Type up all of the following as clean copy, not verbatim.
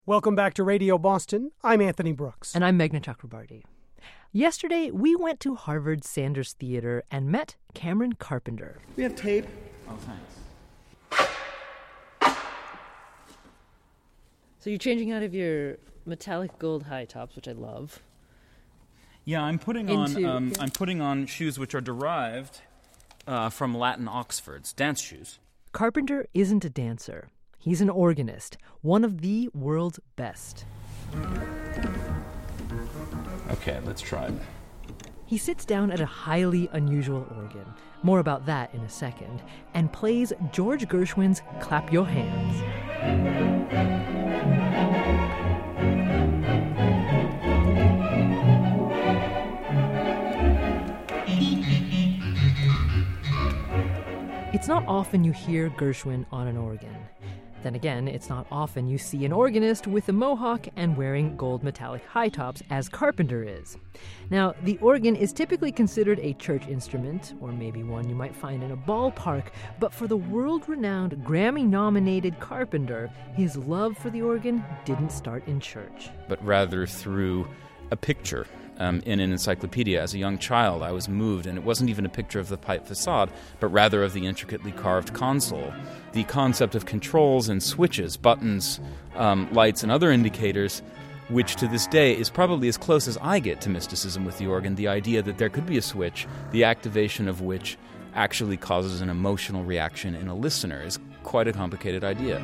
Welcome back to Radio Boston. I'm Anthony Brooks. And I'm Meghna Chakrabarti. Yesterday, we went to Harvard's Sanders Theater and met Cameron Carpenter. We have tape. Oh, thanks. So you're changing out of your metallic gold high tops, which I love. Yeah, I'm putting on shoes which are derived from Latin Oxfords, dance shoes. Carpenter isn't a dancer. He's an organist, one of the world's best. Okay, let's try it. He sits down at a highly unusual organ, more about that in a second, and plays George Gershwin's Clap Your Hands. It's not often you hear Gershwin on an organ. Then again, it's not often you see an organist with a mohawk and wearing gold metallic high tops as Carpenter is. Now, the organ is typically considered a church instrument, or maybe one you might find in a ballpark, but for the world-renowned Grammy-nominated Carpenter, his love for the organ didn't start in church. But rather through a picture. In an encyclopedia. As a young child, I was moved, and it wasn't even a picture of the pipe facade, but rather of the intricately carved console. The concept of controls and switches, buttons, lights, and other indicators, which to this day is probably as close as I get to mysticism with the organ, the idea that there could be a switch, the activation of which actually causes an emotional reaction in a listener, is quite a complicated idea.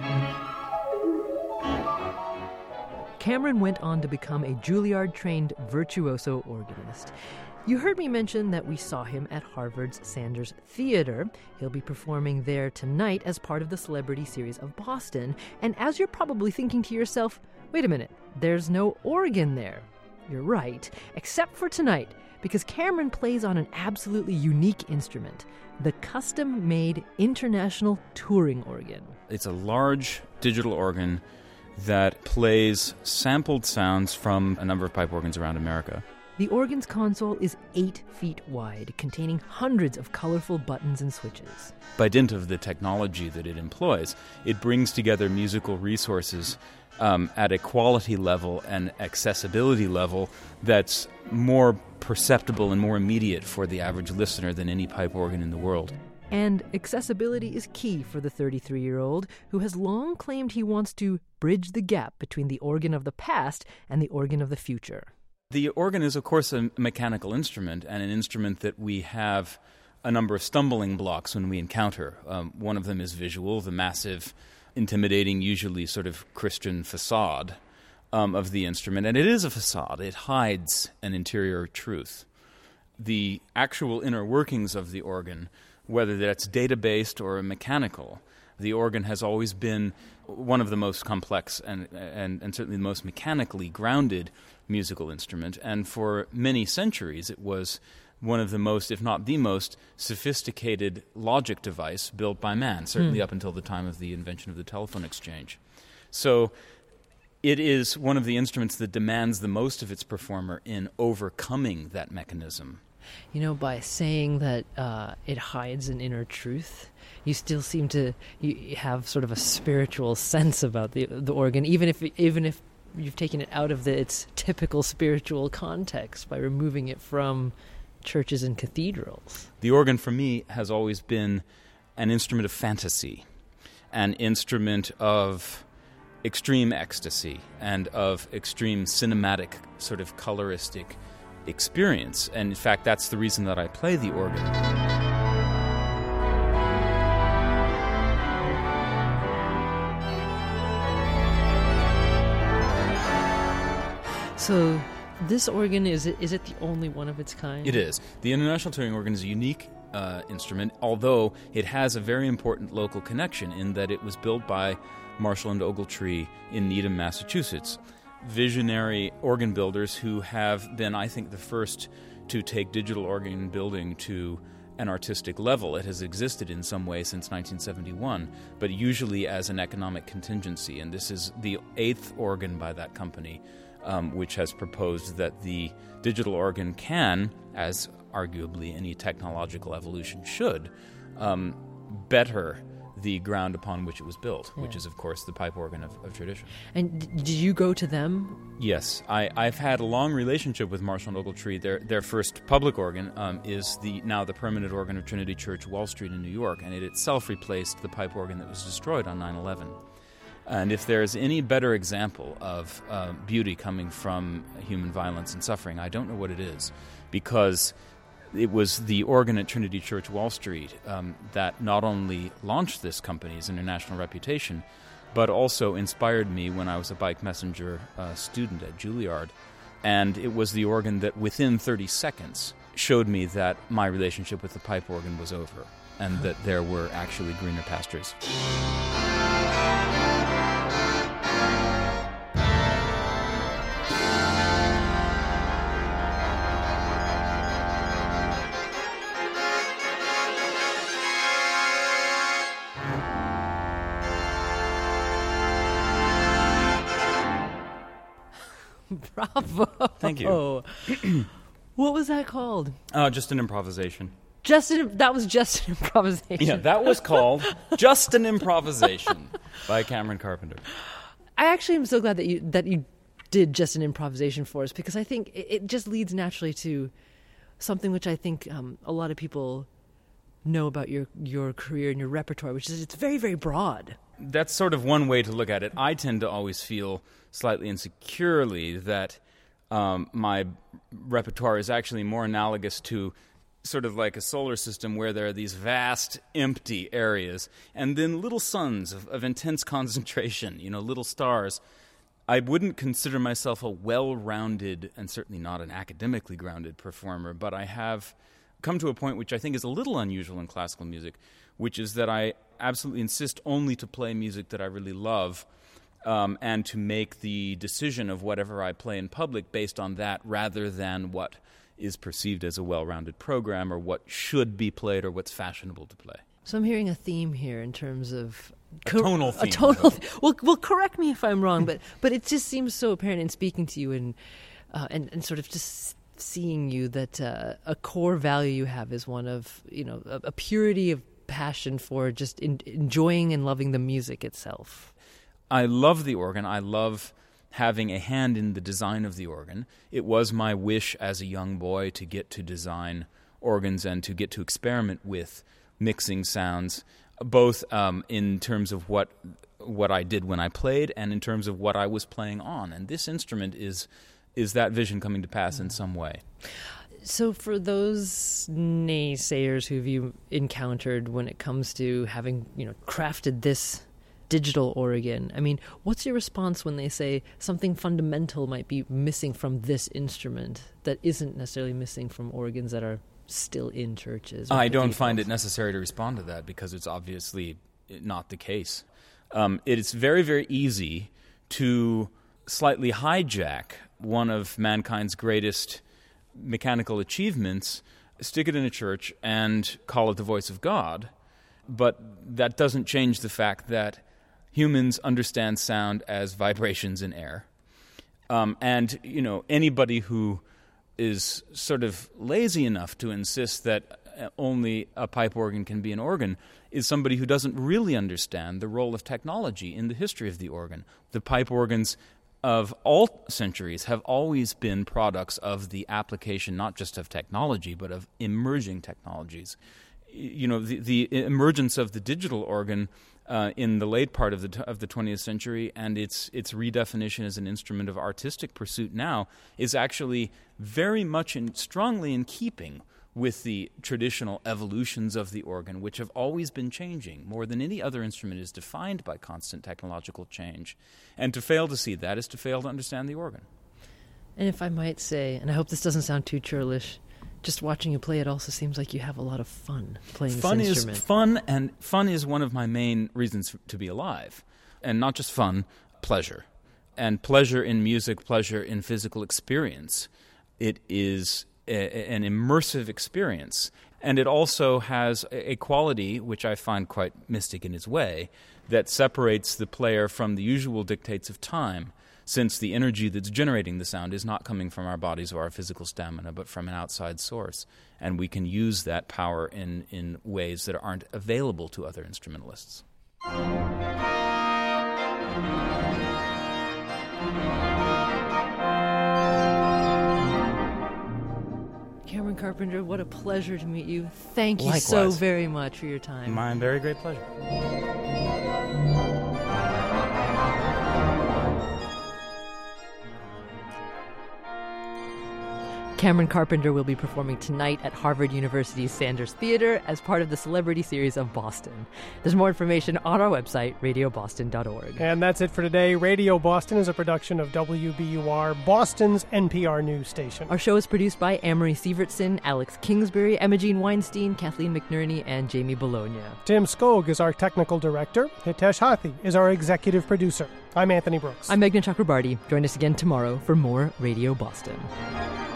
Cameron went on to become a Juilliard-trained virtuoso organist. You heard me mention that we saw him at Harvard's Sanders Theater. He'll be performing there tonight as part of the Celebrity Series of Boston. And as you're probably thinking to yourself, wait a minute, there's no organ there. You're right, except for tonight, because Cameron plays on an absolutely unique instrument, the custom-made International Touring Organ. It's a large digital organ that plays sampled sounds from a number of pipe organs around America. The organ's console is 8 feet wide, containing hundreds of colorful buttons and switches. By dint of the technology that it employs, it brings together musical resources at a quality level and accessibility level that's more perceptible and more immediate for the average listener than any pipe organ in the world. And accessibility is key for the 33-year-old who has long claimed he wants to bridge the gap between the organ of the past and the organ of the future. The organ is, of course, a mechanical instrument, and an instrument that we have a number of stumbling blocks when we encounter. One of them is visual, the massive, intimidating, usually sort of Christian facade of the instrument. And it is a facade. It hides an interior truth. The actual inner workings of the organ, whether that's data-based or mechanical, the organ has always been one of the most complex and certainly the most mechanically grounded musical instrument. And for many centuries, it was one of the most, if not the most, sophisticated logic device built by man, certainly up until the time of the invention of the telephone exchange. So it is one of the instruments that demands the most of its performer in overcoming that mechanism. You know, by saying that it hides an inner truth, you still seem to have sort of a spiritual sense about the organ, even if you've taken it out of its typical spiritual context by removing it from churches and cathedrals. The organ, for me, has always been an instrument of fantasy, an instrument of extreme ecstasy, and of extreme cinematic, sort of coloristic experience. And in fact, that's the reason that I play the organ. So this organ, is it the only one of its kind? It is. The International Touring Organ is a unique instrument, although it has a very important local connection in that it was built by Marshall and Ogletree in Needham, Massachusetts. Visionary organ builders who have been, I think, the first to take digital organ building to an artistic level. It has existed in some way since 1971, but usually as an economic contingency. And this is the 8th organ by that company, which has proposed that the digital organ can, as arguably any technological evolution should, better the ground upon which it was built, which is, of course, the pipe organ of tradition. And did you go to them? Yes. I've had a long relationship with Marshall and Ogletree. Their first public organ is now the permanent organ of Trinity Church, Wall Street in New York, and it itself replaced the pipe organ that was destroyed on 9/11. And if there's any better example of beauty coming from human violence and suffering, I don't know what it is, because it was the organ at Trinity Church, Wall Street, that not only launched this company's international reputation, but also inspired me when I was a Bike Messenger student at Juilliard. And it was the organ that within 30 seconds showed me that my relationship with the pipe organ was over, and that there were actually greener pastures. Bravo. Thank you. What was that called? Just an improvisation. That was just an improvisation. Yeah, that was called Just an Improvisation by Cameron Carpenter. I actually am so glad that you did just an improvisation for us, because I think it just leads naturally to something which I think a lot of people know about your career and your repertoire, which is it's very, very broad. That's sort of one way to look at it. I tend to always feel slightly insecurely that my repertoire is actually more analogous to sort of like a solar system where there are these vast empty areas and then little suns of intense concentration, little stars. I wouldn't consider myself a well-rounded and certainly not an academically grounded performer, but I have come to a point which I think is a little unusual in classical music, which is that I absolutely insist only to play music that I really love, and to make the decision of whatever I play in public based on that rather than what is perceived as a well-rounded program or what should be played or what's fashionable to play. So I'm hearing a theme here in terms of tonal theme. Well, correct me if I'm wrong, but it just seems so apparent in speaking to you and sort of just seeing you that a core value you have is one of a purity of passion for just enjoying and loving the music itself. I love the organ. I love having a hand in the design of the organ. It was my wish as a young boy to get to design organs and to get to experiment with mixing sounds, both in terms of what I did when I played and in terms of what I was playing on. And this instrument is that vision coming to pass in some way. So for those naysayers who you encountered when it comes to having crafted this digital organ, I mean, what's your response when they say something fundamental might be missing from this instrument that isn't necessarily missing from organs that are still in churches? I don't find it necessary to respond to that because it's obviously not the case. It's very, very easy to slightly hijack one of mankind's greatest mechanical achievements, stick it in a church, and call it the voice of God. But that doesn't change the fact that humans understand sound as vibrations in air. And anybody who is sort of lazy enough to insist that only a pipe organ can be an organ is somebody who doesn't really understand the role of technology in the history of the organ. The pipe organs of all centuries have always been products of the application not just of technology but of emerging technologies. The emergence of the digital organ in the late part of the 20th century and its redefinition as an instrument of artistic pursuit now is actually very much strongly in keeping with the traditional evolutions of the organ, which have always been changing. More than any other instrument is defined by constant technological change. And to fail to see that is to fail to understand the organ. And if I might say, and I hope this doesn't sound too churlish, just watching you play, it also seems like you have a lot of fun playing this instrument. Fun is one of my main reasons to be alive. And not just fun, pleasure. And pleasure in music, pleasure in physical experience. It is an immersive experience. And it also has a quality, which I find quite mystic in its way, that separates the player from the usual dictates of time. since the energy that's generating the sound is not coming from our bodies or our physical stamina, but from an outside source. And we can use that power in ways that aren't available to other instrumentalists. Cameron Carpenter, what a pleasure to meet you. Thank you Likewise. so very much for your time. My very great pleasure. Cameron Carpenter will be performing tonight at Harvard University's Sanders Theater as part of the Celebrity Series of Boston. There's more information on our website, radioboston.org. And that's it for today. Radio Boston is a production of WBUR, Boston's NPR news station. Our show is produced by Amory Sievertson, Alex Kingsbury, Emma Jean Weinstein, Kathleen McNerney, and Jamie Bologna. Tim Skog is our technical director. Hitesh Hathi is our executive producer. I'm Anthony Brooks. I'm Meghna Chakrabarty. Join us again tomorrow for more Radio Boston.